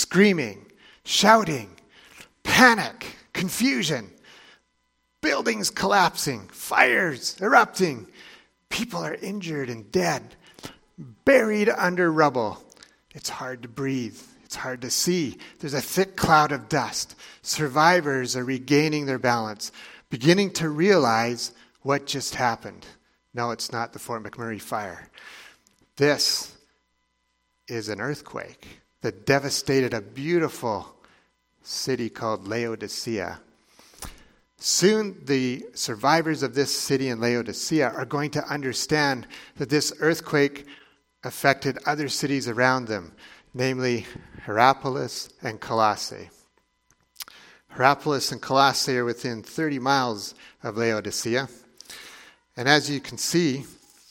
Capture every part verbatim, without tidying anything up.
screaming, shouting, panic, confusion, buildings collapsing, fires erupting. People are injured and dead, buried under rubble. It's hard to breathe. It's hard to see. There's a thick cloud of dust. Survivors are regaining their balance, beginning to realize what just happened. No, it's not the Fort McMurray fire. This is an earthquake that devastated a beautiful city called Laodicea. Soon, the survivors of this city in Laodicea are going to understand that this earthquake affected other cities around them, namely Hierapolis and Colossae. Hierapolis and Colossae are within thirty miles of Laodicea. And as you can see,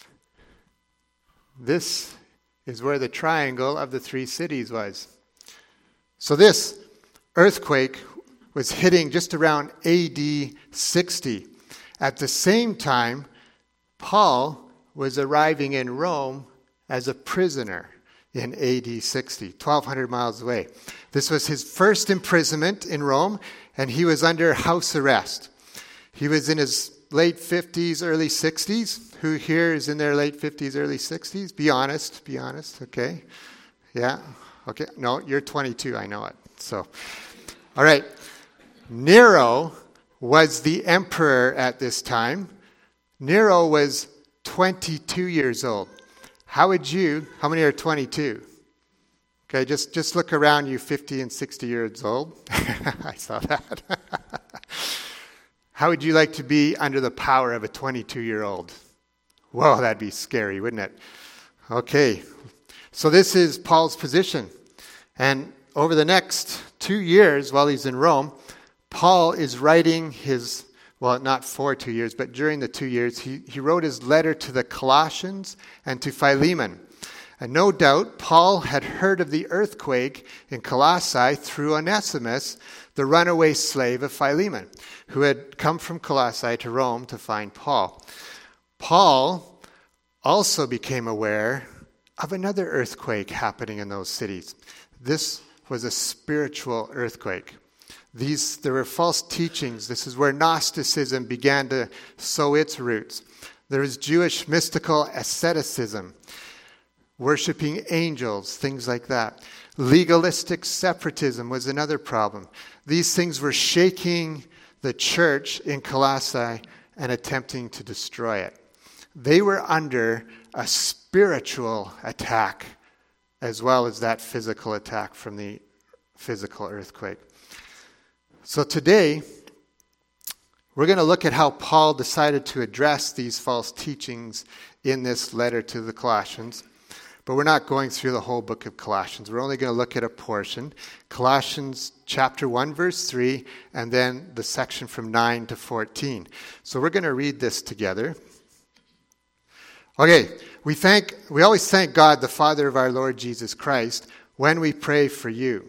this is where the triangle of the three cities was. So this earthquake was hitting just around A D sixty. At the same time, Paul was arriving in Rome as a prisoner in A D sixty, twelve hundred miles away. This was his first imprisonment in Rome, and he was under house arrest. He was in his late fifties, early sixties. Who here is in their late fifties, early sixties? Be honest, be honest, okay? Yeah, okay. No, you're twenty-two, I know it. So, all right. Nero was the emperor at this time. Nero was twenty-two years old. How would you, how many are twenty-two? Okay, just, just look around you fifty and sixty years old. I saw that. How would you like to be under the power of a twenty-two-year-old? Whoa, that'd be scary, wouldn't it? Okay, so this is Paul's position. And over the next two years while he's in Rome, Paul is writing his, well, not for two years, but during the two years, he, he wrote his letter to the Colossians and to Philemon. And no doubt, Paul had heard of the earthquake in Colossae through Onesimus, the runaway slave of Philemon, who had come from Colossae to Rome to find Paul. Paul also became aware of another earthquake happening in those cities. This was a spiritual earthquake. These, there were false teachings. This is where Gnosticism began to sow its roots. There was Jewish mystical asceticism, worshiping angels, things like that. Legalistic separatism was another problem. These things were shaking the church in Colossae and attempting to destroy it. They were under a spiritual attack as well as that physical attack from the physical earthquake. So today, we're going to look at how Paul decided to address these false teachings in this letter to the Colossians. But we're not going through the whole book of Colossians. We're only going to look at a portion. Colossians chapter one, verse three, and then the section from nine to fourteen. So we're going to read this together. Okay, we thank we always thank God, the Father of our Lord Jesus Christ, when we pray for you.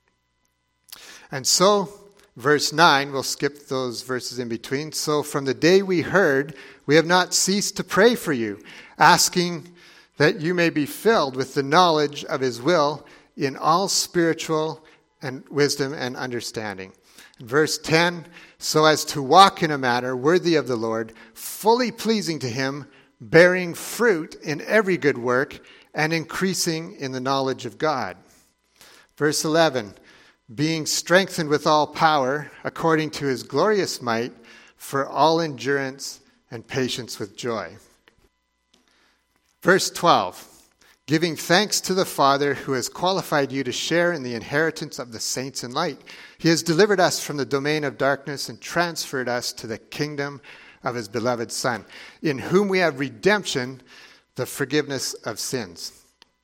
And so, verse nine, we'll skip those verses in between. So from the day we heard, we have not ceased to pray for you, asking that you may be filled with the knowledge of his will in all spiritual and wisdom and understanding. Verse ten, so as to walk in a manner worthy of the Lord, fully pleasing to him, bearing fruit in every good work, and increasing in the knowledge of God. Verse eleven, being strengthened with all power, according to his glorious might, for all endurance and patience with joy. Verse twelve, giving thanks to the Father who has qualified you to share in the inheritance of the saints in light. He has delivered us from the domain of darkness and transferred us to the kingdom of his beloved Son, in whom we have redemption, the forgiveness of sins.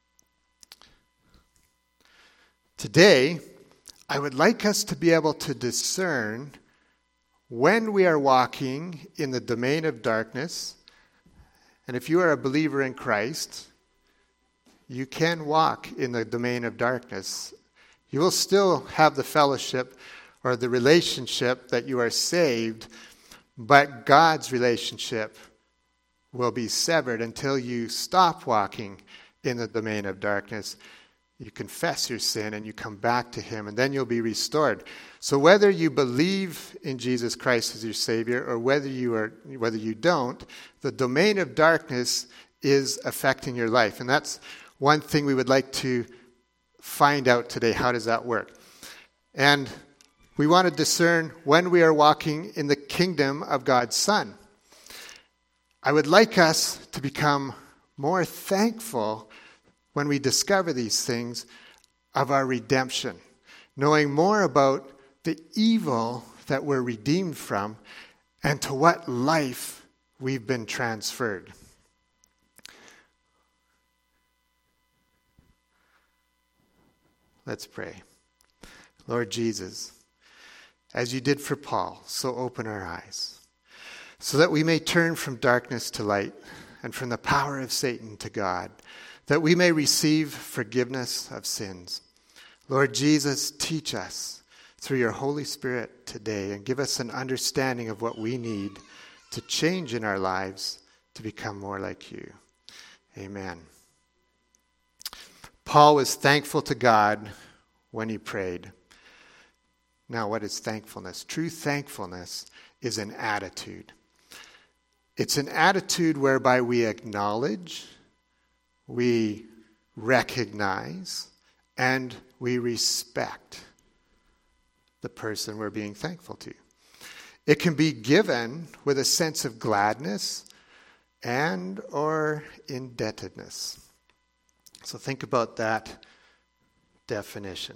Today, I would like us to be able to discern when we are walking in the domain of darkness. And if you are a believer in Christ, you can walk in the domain of darkness. You will still have the fellowship or the relationship that you are saved, but God's relationship will be severed until you stop walking in the domain of darkness. You confess your sin and you come back to him, and then you'll be restored. So whether you believe in Jesus Christ as your Savior or whether you are whether you don't, the domain of darkness is affecting your life. And that's one thing we would like to find out today. How does that work? And we want to discern when we are walking in the kingdom of God's Son. I would like us to become more thankful when we discover these things of our redemption, knowing more about the evil that we're redeemed from and to what life we've been transferred. Let's pray. Lord Jesus, as you did for Paul, so open our eyes, so that we may turn from darkness to light and from the power of Satan to God, that we may receive forgiveness of sins. Lord Jesus, teach us through your Holy Spirit today and give us an understanding of what we need to change in our lives to become more like you. Amen. Paul was thankful to God when he prayed. Now, what is thankfulness? True thankfulness is an attitude. It's an attitude whereby we acknowledge, we recognize, and we respect the person we're being thankful to. It can be given with a sense of gladness and or indebtedness. So think about that definition.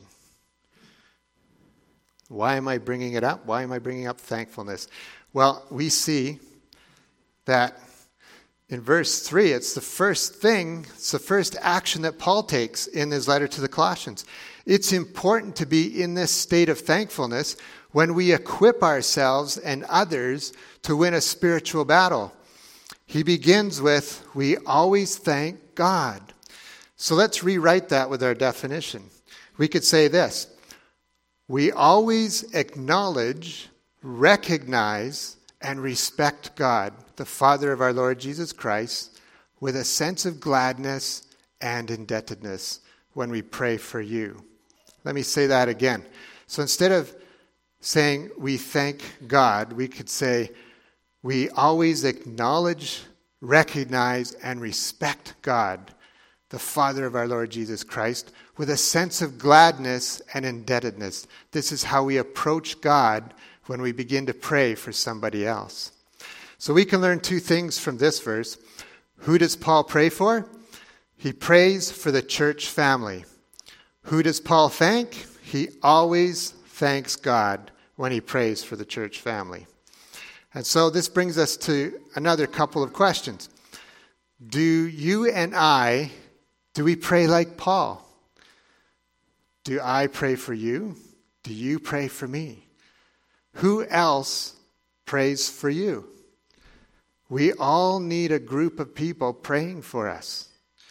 Why am I bringing it up? Why am I bringing up thankfulness? Well, we see that in verse three, it's the first thing, it's the first action that Paul takes in his letter to the Colossians. It's important to be in this state of thankfulness when we equip ourselves and others to win a spiritual battle. He begins with, we always thank God. So let's rewrite that with our definition. We could say this: we always acknowledge, recognize, and respect God, the Father of our Lord Jesus Christ, with a sense of gladness and indebtedness when we pray for you. Let me say that again. So instead of saying we thank God, we could say we always acknowledge, recognize, and respect God, the Father of our Lord Jesus Christ, with a sense of gladness and indebtedness. This is how we approach God when we begin to pray for somebody else. So we can learn two things from this verse. Who does Paul pray for? He prays for the church family. Who does Paul thank? He always thanks God when he prays for the church family. And so this brings us to another couple of questions. Do you and I, do we pray like Paul? Do I pray for you? Do you pray for me? Who else prays for you? We all need a group of people praying for us.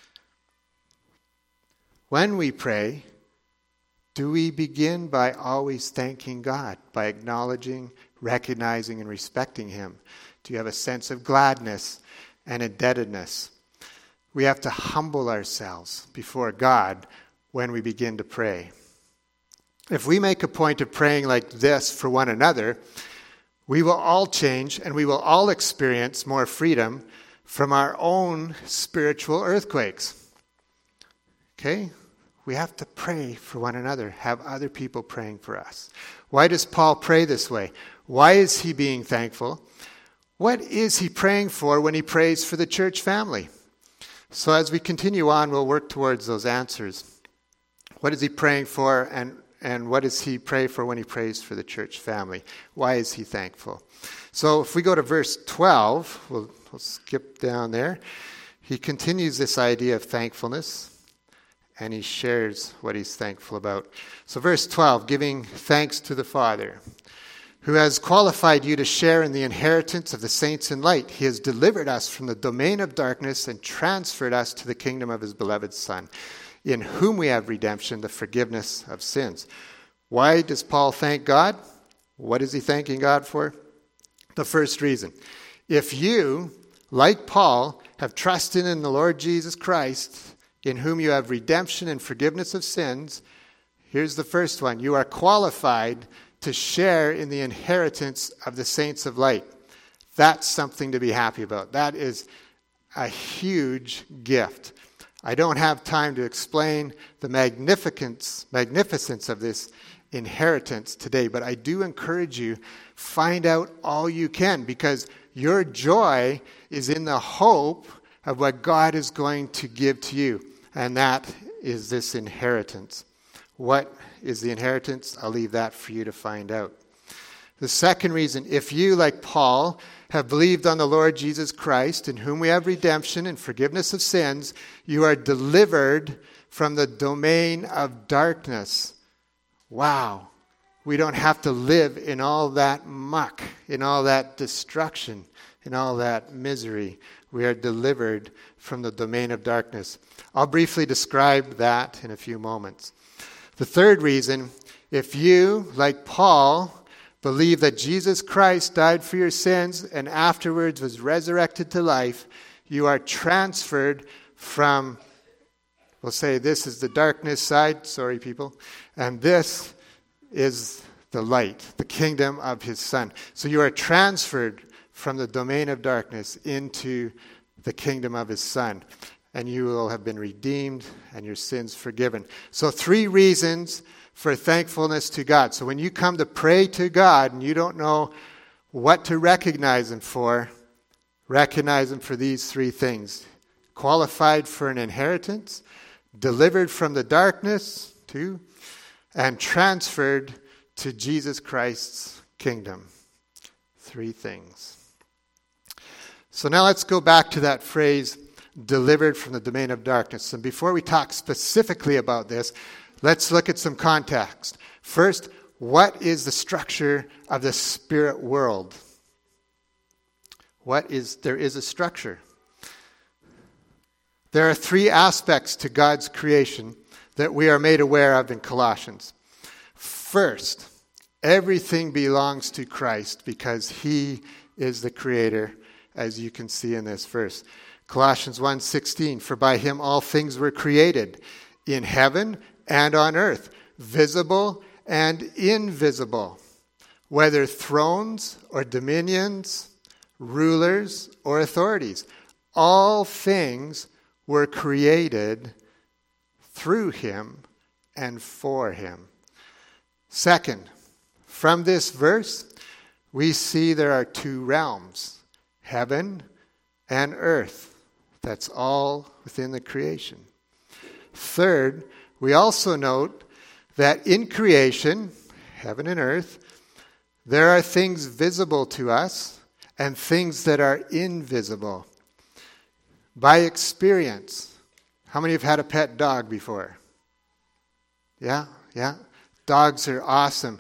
When we pray, do we begin by always thanking God, by acknowledging, recognizing, and respecting him? Do you have a sense of gladness and indebtedness? We have to humble ourselves before God when we begin to pray. If we make a point of praying like this for one another, we will all change and we will all experience more freedom from our own spiritual earthquakes. Okay? We have to pray for one another, have other people praying for us. Why does Paul pray this way? Why is he being thankful? What is he praying for when he prays for the church family? So as we continue on, we'll work towards those answers. What is he praying for, and And what does he pray for when he prays for the church family? Why is he thankful? So if we go to verse twelve, we'll, we'll skip down there. He continues this idea of thankfulness, and he shares what he's thankful about. So verse twelve, giving thanks to the Father, who has qualified you to share in the inheritance of the saints in light. He has delivered us from the domain of darkness and transferred us to the kingdom of his beloved Son, in whom we have redemption, the forgiveness of sins. Why does Paul thank God? What is he thanking God for? The first reason. If you, like Paul, have trusted in the Lord Jesus Christ, in whom you have redemption and forgiveness of sins. Here's the first one. You are qualified to share in the inheritance of the saints of light. That's something to be happy about. That is a huge gift. I don't have time to explain the magnificence, magnificence of this inheritance today, but I do encourage you, find out all you can, because your joy is in the hope of what God is going to give to you, and that is this inheritance. What is the inheritance? I'll leave that for you to find out. The second reason, if you, like Paul, have believed on the Lord Jesus Christ, in whom we have redemption and forgiveness of sins, you are delivered from the domain of darkness. Wow. We don't have to live in all that muck, in all that destruction, in all that misery. We are delivered from the domain of darkness. I'll briefly describe that in a few moments. The third reason, if you, like Paul, believe that Jesus Christ died for your sins and afterwards was resurrected to life, you are transferred from, we'll say this is the darkness side, sorry people, and this is the light, the kingdom of his Son. So you are transferred from the domain of darkness into the kingdom of his Son, and you will have been redeemed and your sins forgiven. So three reasons for thankfulness to God. So when you come to pray to God and you don't know what to recognize him for, recognize him for these three things. Qualified for an inheritance, delivered from the darkness, two, and transferred to Jesus Christ's kingdom. Three things. So now let's go back to that phrase, delivered from the domain of darkness. And before we talk specifically about this, let's look at some context. First, what is the structure of the spirit world? What is, there is a structure. There are three aspects to God's creation that we are made aware of in Colossians. First, everything belongs to Christ because he is the creator, as you can see in this verse. Colossians one sixteen, for by him all things were created, in heaven and on earth, visible and invisible, whether thrones or dominions, rulers or authorities. All things were created through him and for him. Second, from this verse, we see there are two realms, heaven and earth. That's all within the creation. Third, we also note that in creation, heaven and earth, there are things visible to us and things that are invisible. By experience, how many have had a pet dog before? Yeah, yeah. Dogs are awesome.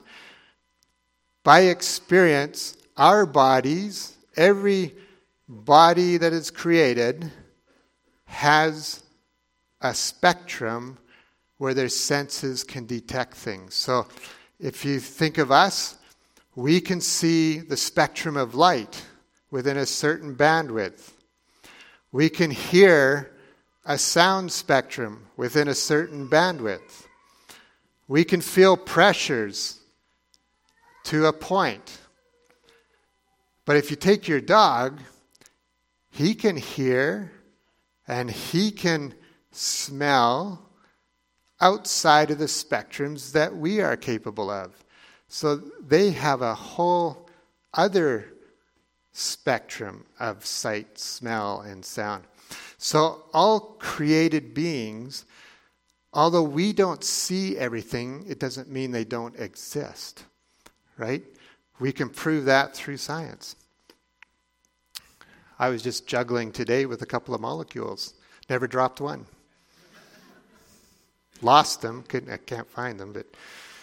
By experience, our bodies, every body that is created, has a spectrum where their senses can detect things. So if you think of us, we can see the spectrum of light within a certain bandwidth. We can hear a sound spectrum within a certain bandwidth. We can feel pressures to a point. But if you take your dog, he can hear and he can smell outside of the spectrums that we are capable of. So they have a whole other spectrum of sight, smell, and sound. So all created beings, although we don't see everything, it doesn't mean they don't exist, right? We can prove that through science. I was just juggling today with a couple of molecules. Never dropped one. Lost them. Couldn't, I can't find them. But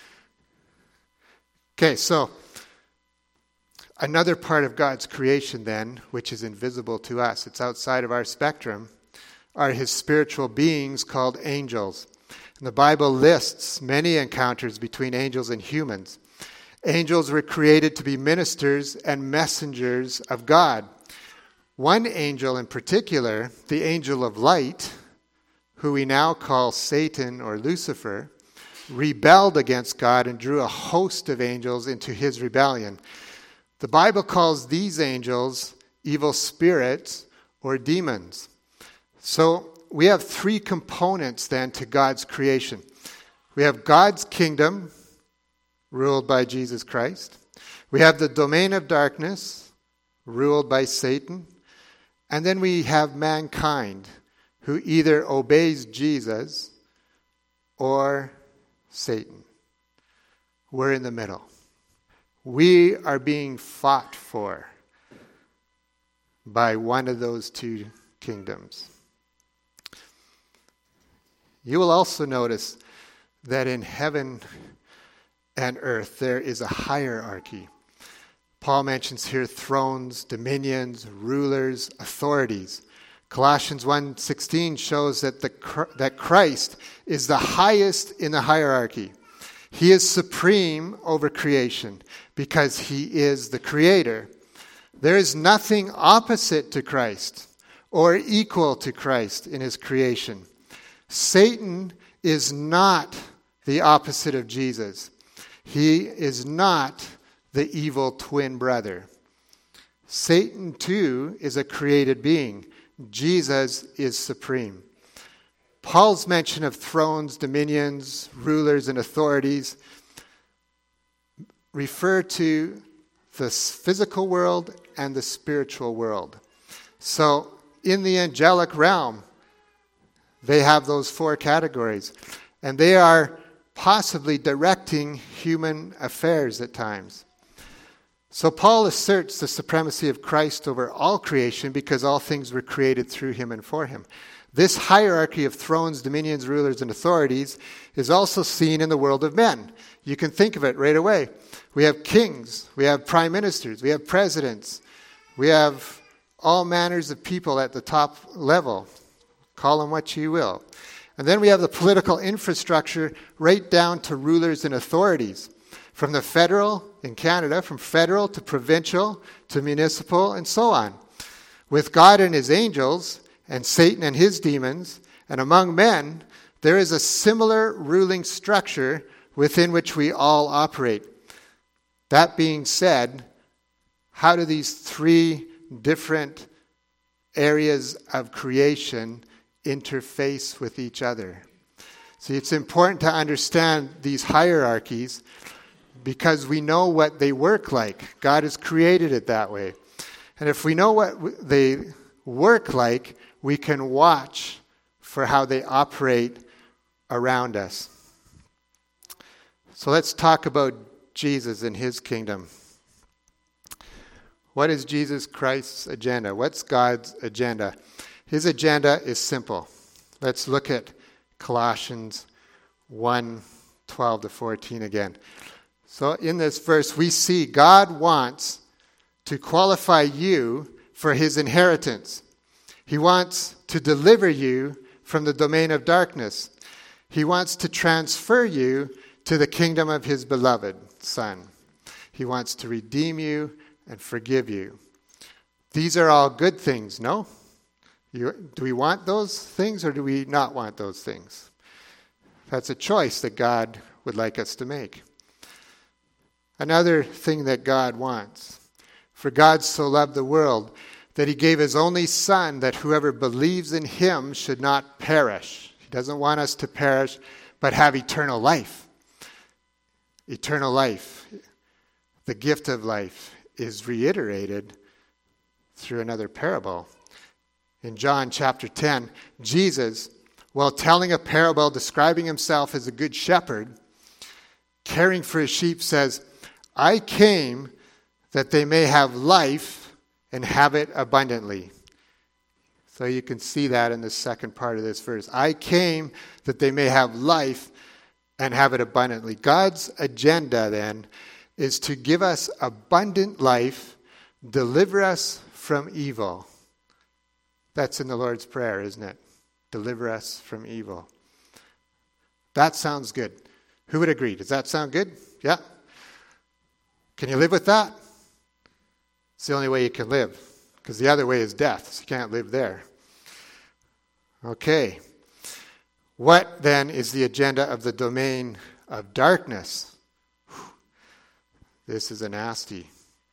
okay, so another part of God's creation then, which is invisible to us, it's outside of our spectrum, are his spiritual beings called angels. And the Bible lists many encounters between angels and humans. Angels were created to be ministers and messengers of God. One angel in particular, the angel of light, who we now call Satan or Lucifer, rebelled against God and drew a host of angels into his rebellion. The Bible calls these angels evil spirits or demons. So we have three components then to God's creation. We have God's kingdom, ruled by Jesus Christ. We have the domain of darkness, ruled by Satan. And then we have mankind, who either obeys Jesus or Satan. We're in the middle. We are being fought for by one of those two kingdoms. You will also notice that in heaven and earth there is a hierarchy. Paul mentions here thrones, dominions, rulers, authorities. Colossians one sixteen shows that the that Christ is the highest in the hierarchy. He is supreme over creation because he is the creator. There is nothing opposite to Christ or equal to Christ in his creation. Satan is not the opposite of Jesus. He is not the evil twin brother. Satan, too, is a created being. Jesus is supreme. Paul's mention of thrones, dominions, rulers, and authorities refer to the physical world and the spiritual world. So, in the angelic realm, they have those four categories. And they are possibly directing human affairs at times. So Paul asserts the supremacy of Christ over all creation because all things were created through him and for him. This hierarchy of thrones, dominions, rulers, and authorities is also seen in the world of men. You can think of it right away. We have kings, we have prime ministers, we have presidents, we have all manners of people at the top level. Call them what you will. And then we have the political infrastructure right down to rulers and authorities. From the federal, in Canada, from federal to provincial to municipal and so on. With God and his angels and Satan and his demons, and among men, there is a similar ruling structure within which we all operate. That being said, how do these three different areas of creation interface with each other? See, it's important to understand these hierarchies because we know what they work like. God has created it that way. And if we know what they work like, we can watch for how they operate around us. So let's talk about Jesus and his kingdom. What is Jesus Christ's agenda? What's God's agenda? His agenda is simple. Let's look at Colossians one, twelve to fourteen again. So in this verse, we see God wants to qualify you for his inheritance. He wants to deliver you from the domain of darkness. He wants to transfer you to the kingdom of his beloved Son. He wants to redeem you and forgive you. These are all good things, no? You, do we want those things or do we not want those things? That's a choice that God would like us to make. Another thing that God wants. For God so loved the world that he gave his only Son, that whoever believes in him should not perish. He doesn't want us to perish, but have eternal life. Eternal life, the gift of life, is reiterated through another parable. In John chapter ten, Jesus, while telling a parable describing himself as a good shepherd, caring for his sheep, says, I came that they may have life and have it abundantly. So you can see that in the second part of this verse. I came that they may have life and have it abundantly. God's agenda then is to give us abundant life, deliver us from evil. That's in the Lord's Prayer, isn't it? Deliver us from evil. That sounds good. Who would agree? Does that sound good? Yeah? Can you live with that? It's the only way you can live, because the other way is death, so you can't live there. Okay. What then is the agenda of the domain of darkness? Whew. This is a nasty.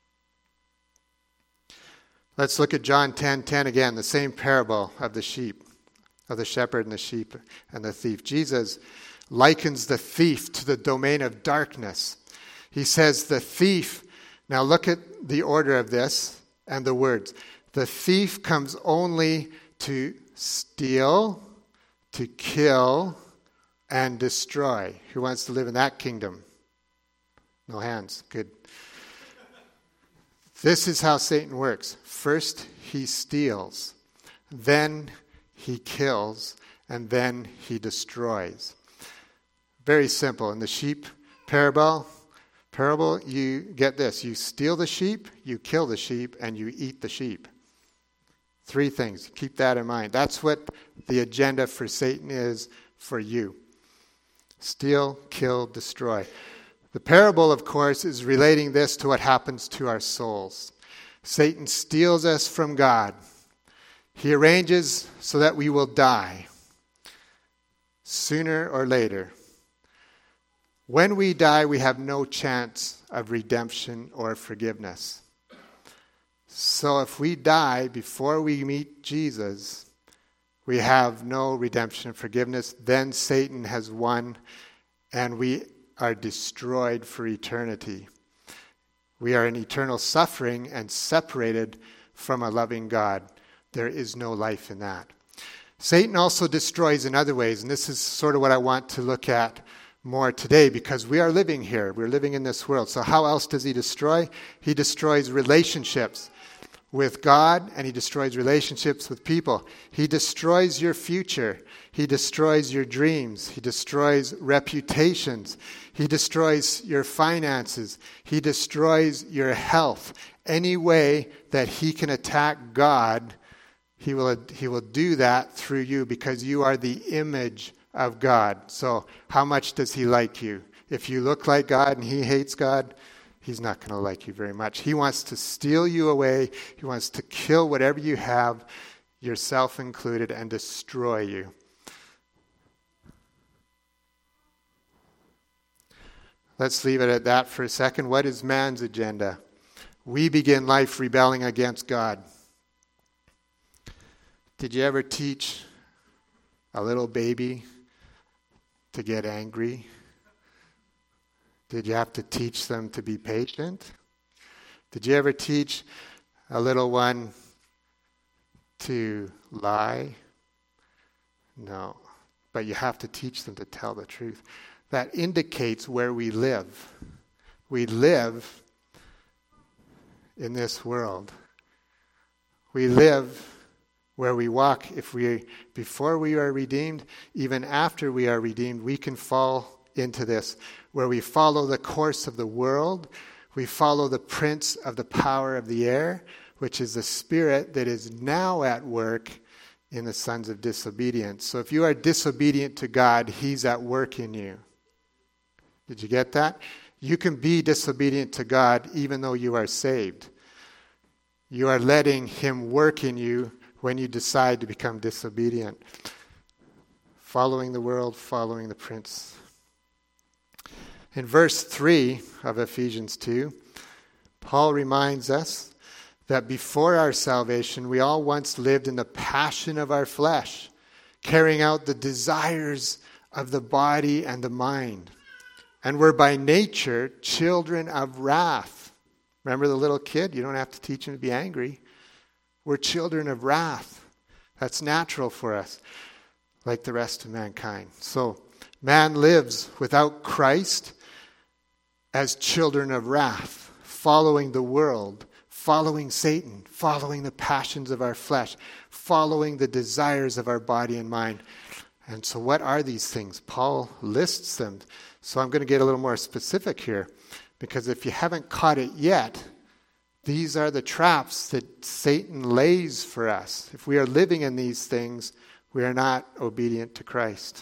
Let's look at John ten ten again, the same parable of the sheep, of the shepherd and the sheep and the thief. Jesus likens the thief to the domain of darkness. He says the thief, now look at the order of this and the words. The thief comes only to steal, to kill, and destroy. Who wants to live in that kingdom? No hands. Good. This is how Satan works. First, he steals. Then he kills. And then he destroys. Very simple. In the sheep parable, parable, you get this. You steal the sheep, you kill the sheep, and you eat the sheep. Three things. Keep that in mind. That's what the agenda for Satan is for you. Steal, kill, destroy. The parable, of course, is relating this to what happens to our souls. Satan steals us from God. He arranges so that we will die sooner or later. When we die, we have no chance of redemption or forgiveness. So if we die before we meet Jesus, we have no redemption and forgiveness. Then Satan has won, and we are destroyed for eternity. We are in eternal suffering and separated from a loving God. There is no life in that. Satan also destroys in other ways, and this is sort of what I want to look at more today, because we are living here. We're living in this world. So how else does he destroy? He destroys relationships with God, and he destroys relationships with people. He destroys your future. He destroys your dreams. He destroys reputations. He destroys your finances. He destroys your health. Any way that he can attack God, he will, he will do that through you, because you are the image of God. So how much does he like you? If you look like God and he hates God, he's not going to like you very much. He wants to steal you away. He wants to kill whatever you have, yourself included, and destroy you. Let's leave it at that for a second. What is man's agenda? We begin life rebelling against God. Did you ever teach a little baby to get angry? Did you have to teach them to be patient? Did you ever teach a little one to lie? No. But you have to teach them to tell the truth. That indicates where we live. We live in this world. We live where we walk. If we, before we are redeemed, even after we are redeemed, we can fall into this, where we follow the course of the world. We follow the prince of the power of the air, which is the spirit that is now at work in the sons of disobedience. So if you are disobedient to God, he's at work in you. Did you get that? You can be disobedient to God even though you are saved. You are letting him work in you when you decide to become disobedient. Following the world, following the prince. In verse three of Ephesians two, Paul reminds us that before our salvation, we all once lived in the passion of our flesh, carrying out the desires of the body and the mind. And we're by nature children of wrath. Remember the little kid? You don't have to teach him to be angry. We're children of wrath. That's natural for us, like the rest of mankind. So man lives without Christ as children of wrath, following the world, following Satan, following the passions of our flesh, following the desires of our body and mind. And so what are these things? Paul lists them. So I'm going to get a little more specific here, because if you haven't caught it yet, these are the traps that Satan lays for us. If we are living in these things, we are not obedient to Christ.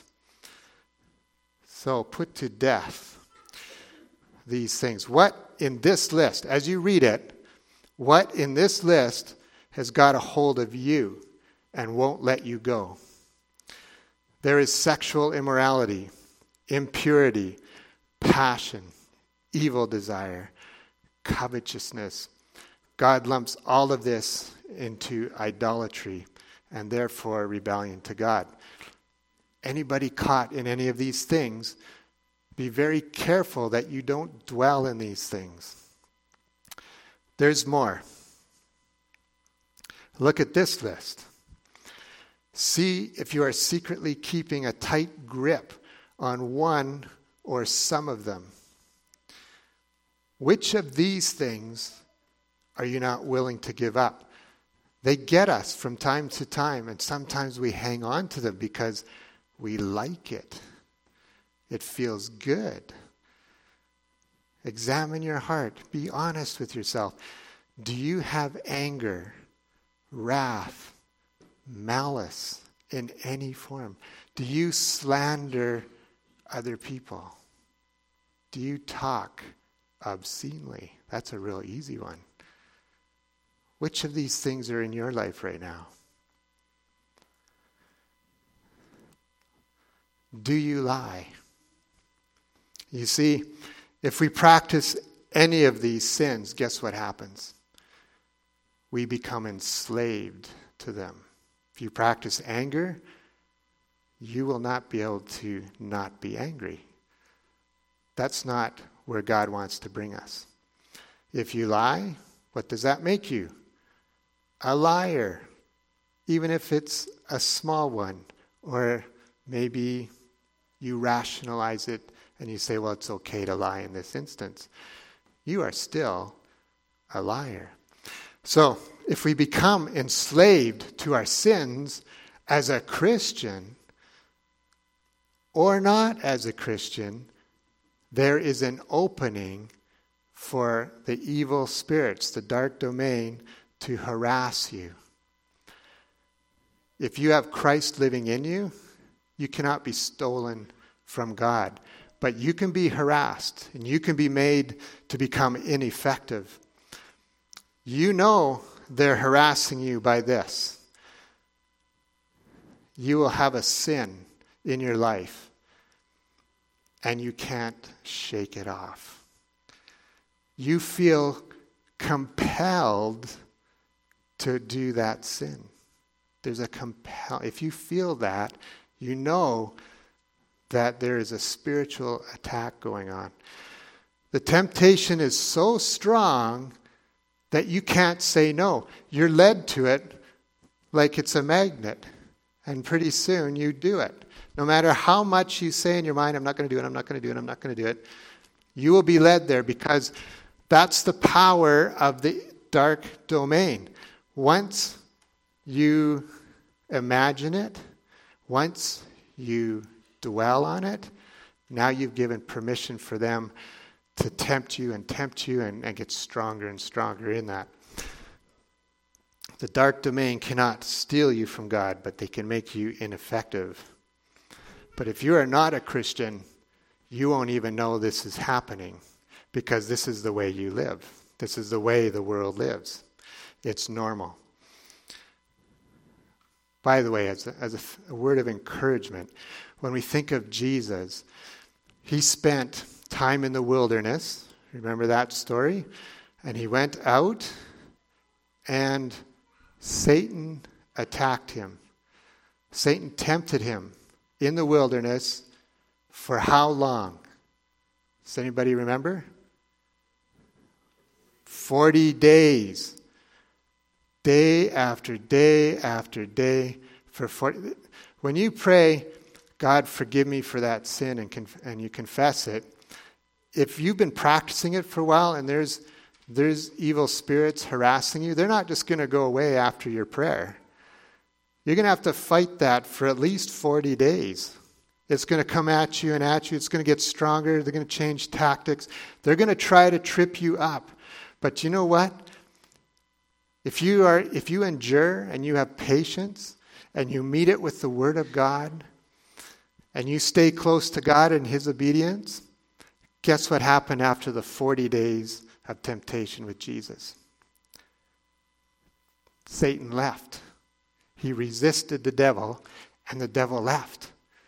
So put to death these things. What in this list, as you read it, what in this list has got a hold of you and won't let you go? There is sexual immorality, impurity, passion, evil desire, covetousness. God lumps all of this into idolatry and therefore rebellion to God. Anybody caught in any of these things, be very careful that you don't dwell in these things. There's more. Look at this list. See if you are secretly keeping a tight grip on one or some of them. Which of these things are you not willing to give up? They get us from time to time, and sometimes we hang on to them because we like it. It feels good. Examine your heart. Be honest with yourself. Do you have anger, wrath, malice in any form? Do you slander other people? Do you talk obscenely? That's a real easy one. Which of these things are in your life right now? Do you lie? You see, if we practice any of these sins, guess what happens? We become enslaved to them. If you practice anger, you will not be able to not be angry. That's not where God wants to bring us. If you lie, what does that make you? A liar. Even if it's a small one, or maybe you rationalize it and you say, well, it's okay to lie in this instance. You are still a liar. So, if we become enslaved to our sins as a Christian, or not as a Christian, there is an opening for the evil spirits, the dark domain, to harass you. If you have Christ living in you, you cannot be stolen from God. But you can be harassed, and you can be made to become ineffective. You know they're harassing you by this. You will have a sin in your life, and you can't shake it off. You feel compelled to do that sin. There's a compel. If you feel that, you know that there is a spiritual attack going on. The temptation is so strong that you can't say no. You're led to it like it's a magnet. And pretty soon you do it. No matter how much you say in your mind, I'm not going to do it, I'm not going to do it, I'm not going to do it. You will be led there because that's the power of the dark domain. Once you imagine it, once you dwell on it, now you've given permission for them to tempt you and tempt you and, and get stronger and stronger in that. The dark domain cannot steal you from God, but they can make you ineffective. But if you are not a Christian, you won't even know this is happening because this is the way you live. This is the way the world lives. It's normal. By the way, as a, as a, a word of encouragement, when we think of Jesus, he spent time in the wilderness. Remember that story? And he went out and Satan attacked him. Satan tempted him in the wilderness for how long? Does anybody remember? Forty days. Day after day after day for forty. When you pray, God, forgive me for that sin, and conf- and you confess it, if you've been practicing it for a while and there's there's evil spirits harassing you, they're not just going to go away after your prayer. You're going to have to fight that for at least forty days. It's going to come at you and at you. It's going to get stronger. They're going to change tactics. They're going to try to trip you up. But you know what? If you are, if you endure and you have patience and you meet it with the Word of God and you stay close to God in His obedience, guess what happened after the forty days of temptation with Jesus? Satan left. He resisted the devil and the devil left.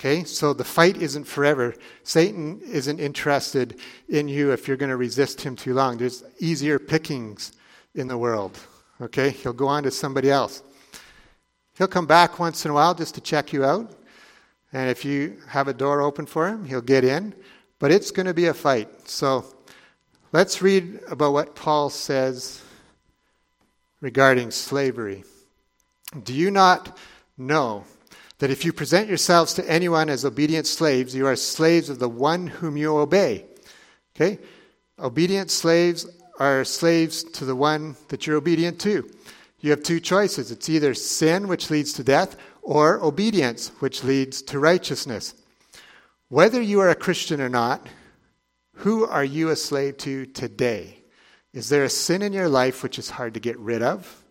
Okay, so the fight isn't forever. Satan isn't interested in you if you're going to resist him too long. There's easier pickings in the world. Okay, he'll go on to somebody else. He'll come back once in a while just to check you out. And if you have a door open for him, he'll get in. But it's going to be a fight. So let's read about what Paul says regarding slavery. Do you not know that if you present yourselves to anyone as obedient slaves, you are slaves of the one whom you obey? Okay? Obedient slaves are slaves to the one that you're obedient to. You have two choices. It's either sin, which leads to death, or obedience, which leads to righteousness. Whether you are a Christian or not, who are you a slave to today? Is there a sin in your life which is hard to get rid of?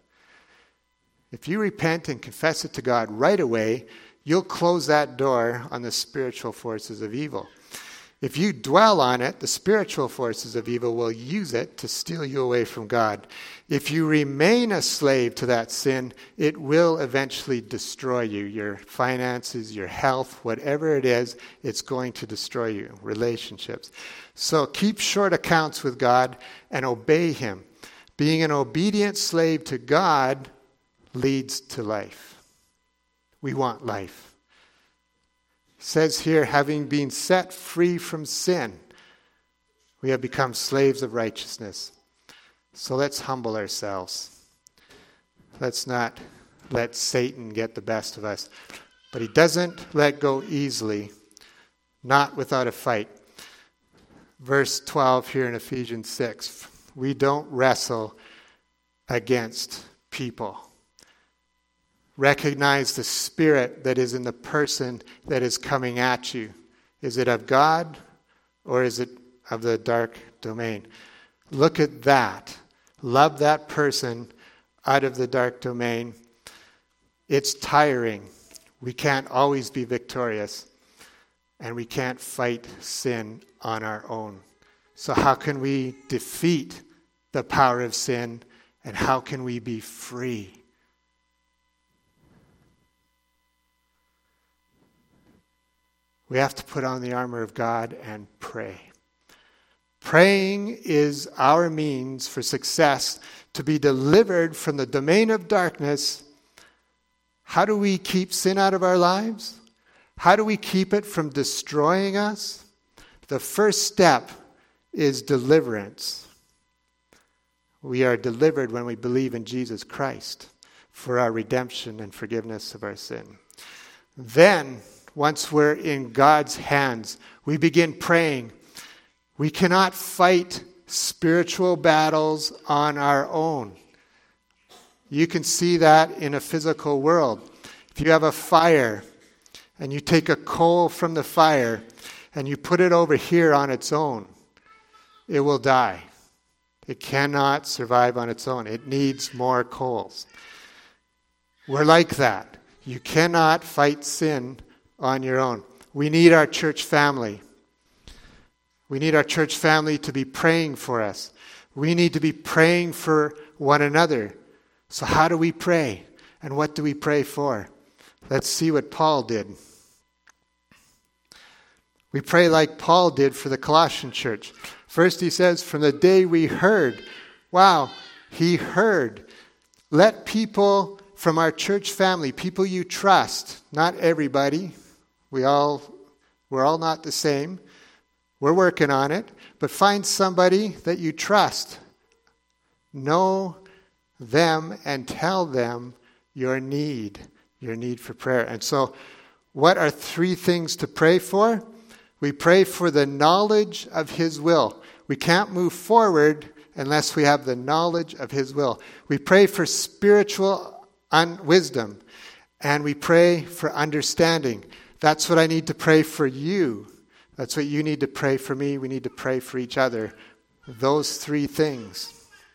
If you repent and confess it to God right away, you'll close that door on the spiritual forces of evil. If you dwell on it, the spiritual forces of evil will use it to steal you away from God. If you remain a slave to that sin, it will eventually destroy you. Your finances, your health, whatever it is, it's going to destroy you. Relationships. So keep short accounts with God and obey him. Being an obedient slave to God leads to life. We want life. It says here, having been set free from sin, we have become slaves of righteousness. So let's humble ourselves. Let's not let Satan get the best of us. But he doesn't let go easily, not without a fight. Verse twelve here in Ephesians six, we don't wrestle against people. Recognize the spirit that is in the person that is coming at you. Is it of God or is it of the dark domain? Look at that. Love that person out of the dark domain. It's tiring. We can't always be victorious. And we can't fight sin on our own. So how can we defeat the power of sin? And how can we be free? We have to put on the armor of God and pray. Praying is our means for success to be delivered from the domain of darkness. How do we keep sin out of our lives? How do we keep it from destroying us? The first step is deliverance. We are delivered when we believe in Jesus Christ for our redemption and forgiveness of our sin. Then, once we're in God's hands, we begin praying. We cannot fight spiritual battles on our own. You can see that in a physical world. If you have a fire and you take a coal from the fire and you put it over here on its own, it will die. It cannot survive on its own. It needs more coals. We're like that. You cannot fight sin on your own. We need our church family. We need our church family to be praying for us. We need to be praying for one another. So how do we pray? And what do we pray for? Let's see what Paul did. We pray like Paul did for the Colossian church. First he says, from the day we heard. Wow, he heard. Let people from our church family, people you trust, not everybody. We all, we're all not the same. We're working on it. But find somebody that you trust. Know them and tell them your need, your need for prayer. And so, what are three things to pray for? We pray for the knowledge of his will. We can't move forward unless we have the knowledge of his will. We pray for spiritual un- wisdom. And we pray for understanding. That's what I need to pray for you. That's what you need to pray for me. We need to pray for each other. Those three things.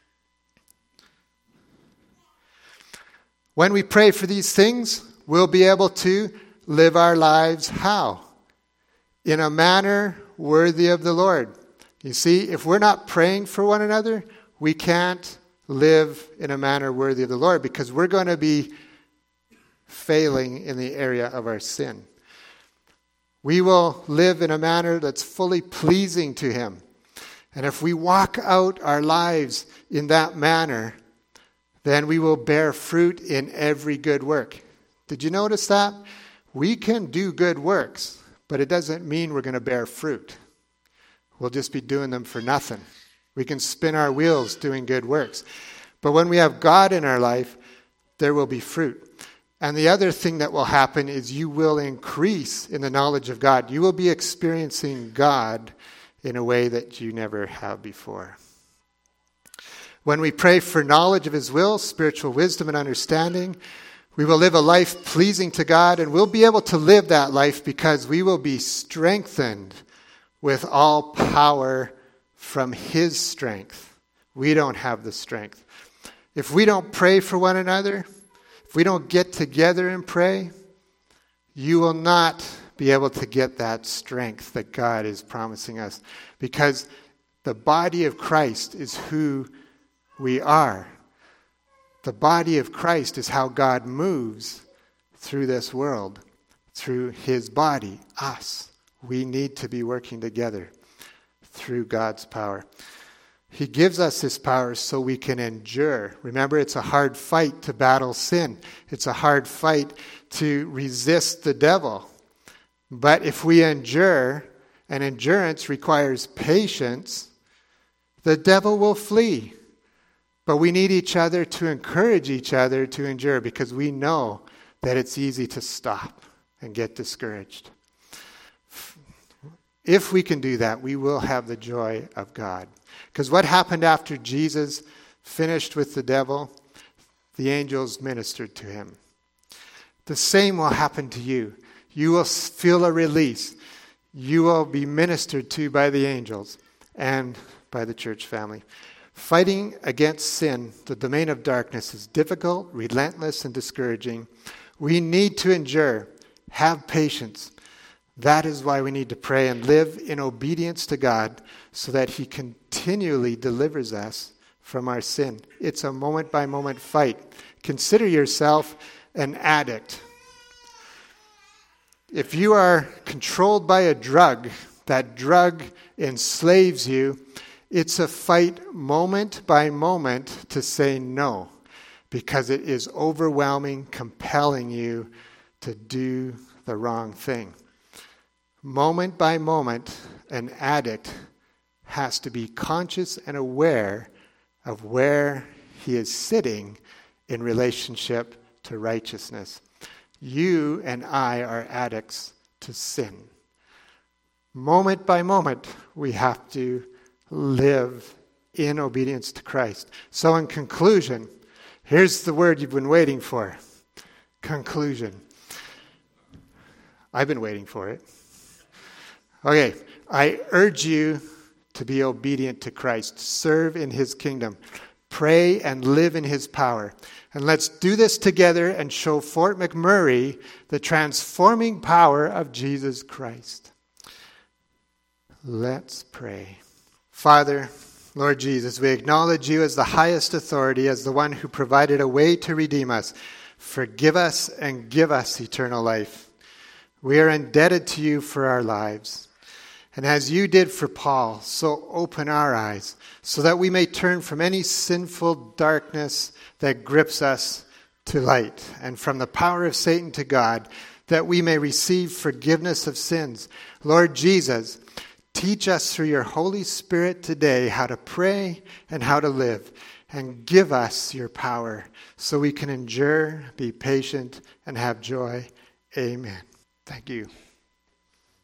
When we pray for these things, we'll be able to live our lives how? In a manner worthy of the Lord. You see, if we're not praying for one another, we can't live in a manner worthy of the Lord because we're going to be failing in the area of our sin. We will live in a manner that's fully pleasing to him. And if we walk out our lives in that manner, then we will bear fruit in every good work. Did you notice that? We can do good works, but it doesn't mean we're going to bear fruit. We'll just be doing them for nothing. We can spin our wheels doing good works. But when we have God in our life, there will be fruit. And the other thing that will happen is you will increase in the knowledge of God. You will be experiencing God in a way that you never have before. When we pray for knowledge of his will, spiritual wisdom and understanding, we will live a life pleasing to God, and we'll be able to live that life because we will be strengthened with all power from his strength. We don't have the strength. If we don't pray for one another, if we don't get together and pray, you will not be able to get that strength that God is promising us, because the body of Christ is who we are. The body of Christ is how God moves through this world, through his body, us. We need to be working together through God's power. He gives us this power so we can endure. Remember, it's a hard fight to battle sin. It's a hard fight to resist the devil. But if we endure, and endurance requires patience, the devil will flee. But we need each other to encourage each other to endure, because we know that it's easy to stop and get discouraged. If we can do that, we will have the joy of God. Because what happened after Jesus finished with the devil? The angels ministered to him. The same will happen to you. You will feel a release. You will be ministered to by the angels and by the church family. Fighting against sin, the domain of darkness, is difficult, relentless, and discouraging. We need to endure, have patience. That is why we need to pray and live in obedience to God, so that he continually delivers us from our sin. It's a moment-by-moment fight. Consider yourself an addict. If you are controlled by a drug, that drug enslaves you, it's a fight moment by moment to say no, because it is overwhelming, compelling you to do the wrong thing. Moment by moment, an addict has to be conscious and aware of where he is sitting in relationship to righteousness. You and I are addicts to sin. Moment by moment, we have to live in obedience to Christ. So in conclusion, here's the word you've been waiting for. Conclusion. I've been waiting for it. Okay, I urge you to be obedient to Christ. Serve in his kingdom. Pray and live in his power. And let's do this together and show Fort McMurray the transforming power of Jesus Christ. Let's pray. Father, Lord Jesus, we acknowledge you as the highest authority, as the one who provided a way to redeem us. Forgive us and give us eternal life. We are indebted to you for our lives. And as you did for Paul, so open our eyes, so that we may turn from any sinful darkness that grips us to light, and from the power of Satan to God, that we may receive forgiveness of sins. Lord Jesus, teach us through your Holy Spirit today how to pray and how to live, and give us your power so we can endure, be patient, and have joy. Amen. Thank you.